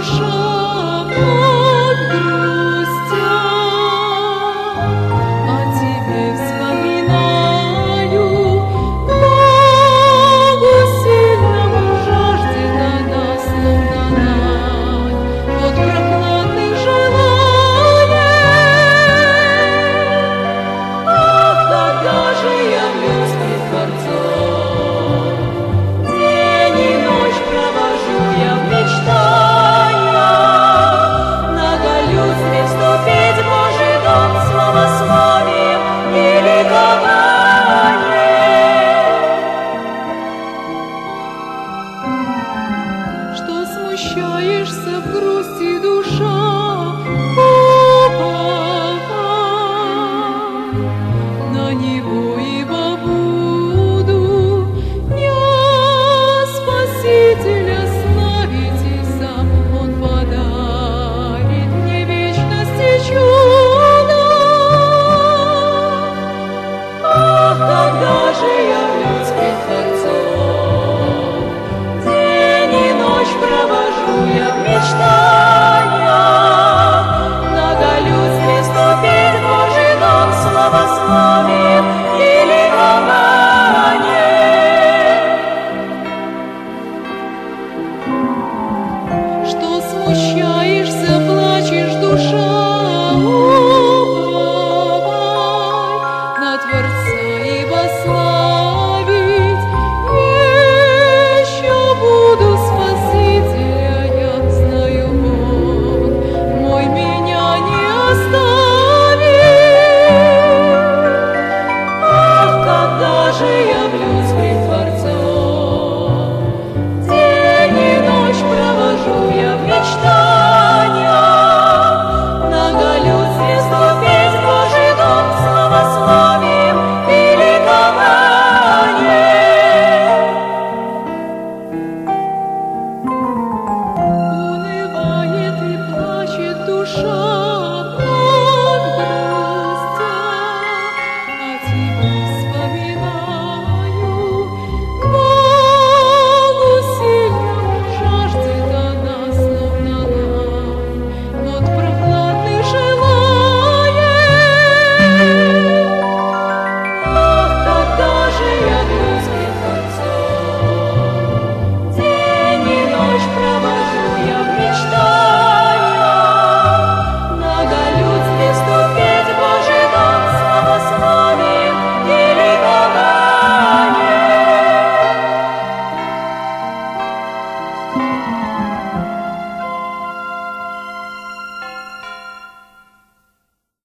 Смущаешься в грусти, душа, на него ибо буду дня Спасителя славить, и сам он подарит мне вечности чудо. Ах, когда же явлюсь пред Творцом, день и ночь провожу я в мечтаниях, многолюдь приступить в Божий дом, славословием и ликованием. Что смущаешься, плачешь, душа?